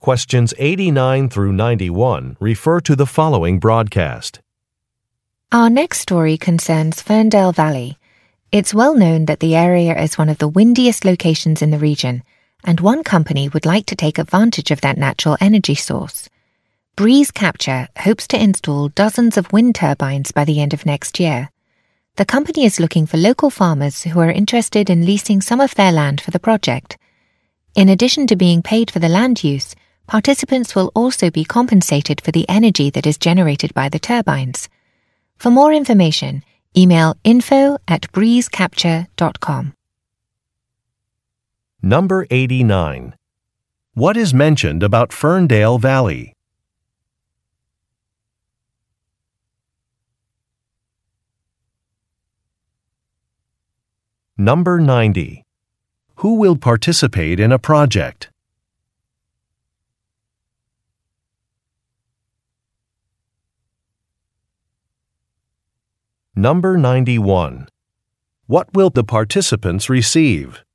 Questions 89 through 91 refer to the following broadcast. Our next story concerns Ferndale Valley. It's well known that the area is one of the windiest locations in the region, and one company would like to take advantage of that natural energy source. Breeze Capture hopes to install dozens of wind turbines by the end of next year. The company is looking for local farmers who are interested in leasing some of their land for the project. In addition to being paid for the land use, participants will also be compensated for the energy that is generated by the turbines. For more information, email info@breezecapture.com. Number 89. What is mentioned about Ferndale Valley? Number 90. Who will participate in a project? Number 91. What will the participants receive?